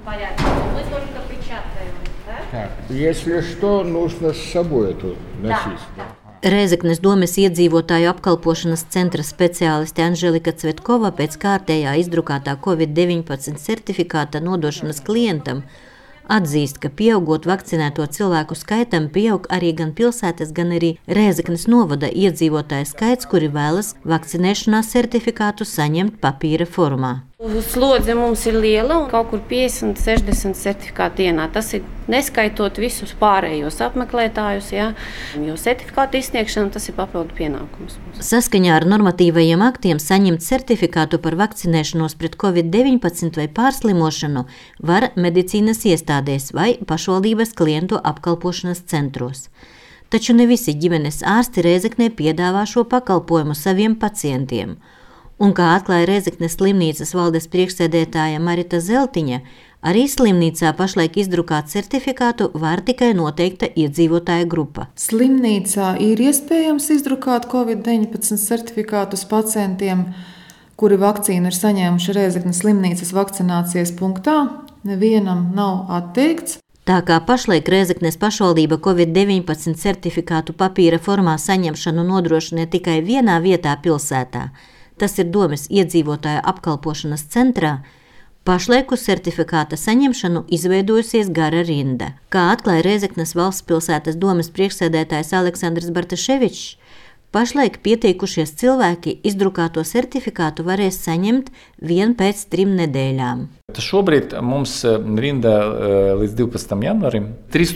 порядке. Мы только печатаем. Да? Так, если что, нужно с собой эту носить. Да. Rēzeknes domes iedzīvotāju apkalpošanas centra speciāliste Anželika Cvetkova pēc kārtējā izdrukātā COVID-19 certifikāta nodošanas klientam atzīst, ka pieaugot vakcinēto cilvēku skaitam, pieaug arī gan pilsētas, gan arī Rēzeknes novada iedzīvotāju skaits, kuri vēlas vakcinēšanās certifikātu saņemt papīra formā. Slodze mums ir liela un kaut kur 50-60 certifikāti dienā. Tas ir neskaitot visus pārējos apmeklētājus, ja? Jo certifikātu izsniegšana tas ir papildu pienākums. Saskaņā ar normatīvajiem aktiem saņemt certifikātu par vakcinēšanos pret COVID-19 vai pārslimošanu var medicīnas iestādēs vai pašvaldības klientu apkalpošanas centros. Taču ne visi ģimenes ārsti Rēzeknē piedāvā šo pakalpojumu saviem pacientiem. Un kā atklāja Rēzeknes slimnīcas valdes priekšsēdētāja Marita Zeltiņa, arī slimnīcā pašlaik izdrukāt certifikātu var tikai noteikta iedzīvotāja grupa. Slimnīcā ir iespējams izdrukāt COVID-19 certifikātus pacientiem, kuri vakcīnu ir saņēmuši Rēzeknes slimnīcas vakcinācijas punktā. Nevienam nav atteikts. Tā kā pašlaik Rēzeknes pašvaldība COVID-19 certifikātu papīra formā saņemšanu nodrošina tikai vienā vietā pilsētā, tas ir domes iedzīvotāju apkalpošanas centrā, pašlaik uz certifikāta saņemšanu izveidojusies gara rinda. Kā atklāja Rēzeknes valsts pilsētas domes priekšsēdētājs Aleksandrs Bartaševičs, pašlaik pieteikušies cilvēki izdrukāto certifikātu varēs saņemt vien pēc 3 nedēļām. Šobrīd mums rinda līdz 12. janvarim.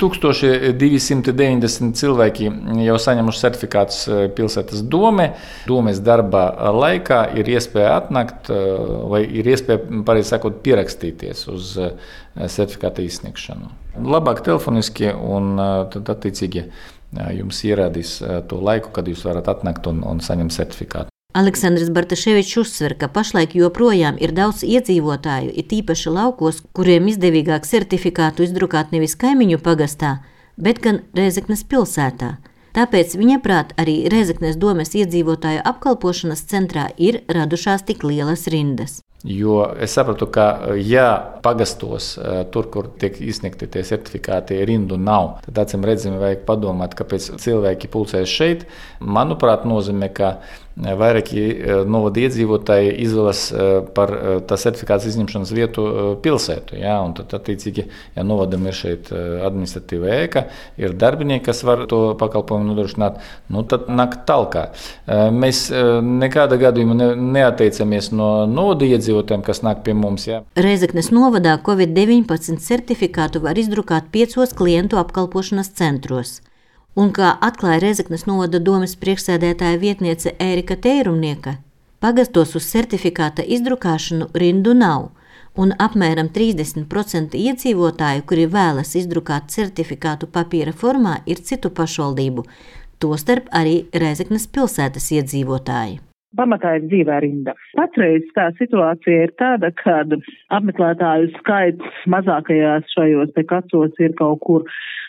3290 cilvēki jau saņemuši certifikātus pilsētas domes darba laikā ir iespēja atnākt vai ir iespēja, pareizi sakot, pierakstīties uz certifikāta izsniegšanu. Labāk telefoniski un tad attiecīgi jums ierādīs to laiku, kad jūs varat atnākt un saņemt certifikātu. Aleksandrs Bartaševičs uzsver, ka pašlaik joprojām ir daudz iedzīvotāju, it īpaši laukos, kuriem izdevīgāk certifikātu izdrukāt nevis kaimiņu pagastā, bet gan Rēzeknes pilsētā. Tāpēc viņaprāt arī Rēzeknes domes iedzīvotāju apkalpošanas centrā ir radušās tik lielas rindas. Jo es sapratu, ka ja pagastos, tur, kur tiek izsniegti tie certifikāti, rindu nav, tad acīm redzami vajag padomāt, kāpēc cilvēki pulcēs šeit. Manuprāt, nozīmē, ka vairāki novada iedzīvotāji izvēlas par tā certifikāts izņemšanas vietu pilsētu. Ja? Un tad, attiecīgi, ja novadam ir šeit administratīva ēka, ir darbinieki, kas var to pakalpojumu nodrošināt, tad nāk talkā. Mēs nekādā gadījumā neatteicamies no novada iedzīvotājiem, kas nāk pie mums. Ja? Rēzeknes novadā COVID-19 certifikātu var izdrukāt 5 klientu apkalpošanas centros. Un kā atklāja Rēzeknes novada domes priekšsēdētāja vietniece Ērika Teirumnieka, pagastos uz certifikāta izdrukāšanu rindu nav, un apmēram 30% iedzīvotāju, kuri vēlas izdrukāt certifikātu papīra formā, ir citu pašvaldību, tostarp arī Rēzeknes pilsētas iedzīvotāji. Pamatā ir dzīvē rinda. Patreiz tā situācija ir tāda, kad apmeklētāju skaits mazākajās šajos te kacos ir kaut kur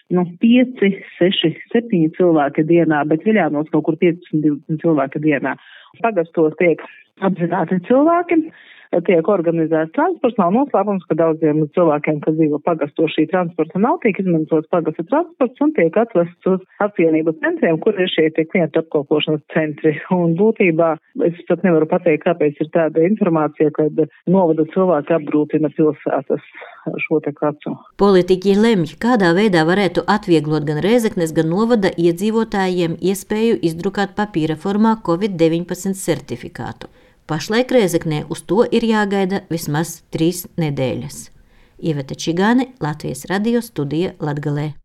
5, 6, 7 cilvēki dienā, bet Viļānos kaut kur 15-20 cilvēki dienā. Pagastos tiek apzināti cilvēki, tiek organizēts transports, nav noslēpums, ka daudziem cilvēkiem, kas dzīvo pagastos, šī transporta nav, tiek izmantots pagasta transports un tiek atvests uz apvienību centriem, kur ir šie klientu apkalpošanas centri. Un būtībā es pat nevaru pateikt, kāpēc ir tāda informācija, kad novada cilvēki apgrūtina pilsētas šo te kacu. Politiķi lemj, kādā veidā varētu atvieglot gan Rēzeknes, gan novada iedzīvotājiem iespēju izdrukāt papīra formā COVID-19 certifikātu. Pašlaik Rēzeknē uz to ir jāgaida vismaz 3 nedēļas. Iveta Čigāne, Latvijas radio studija Latgalē.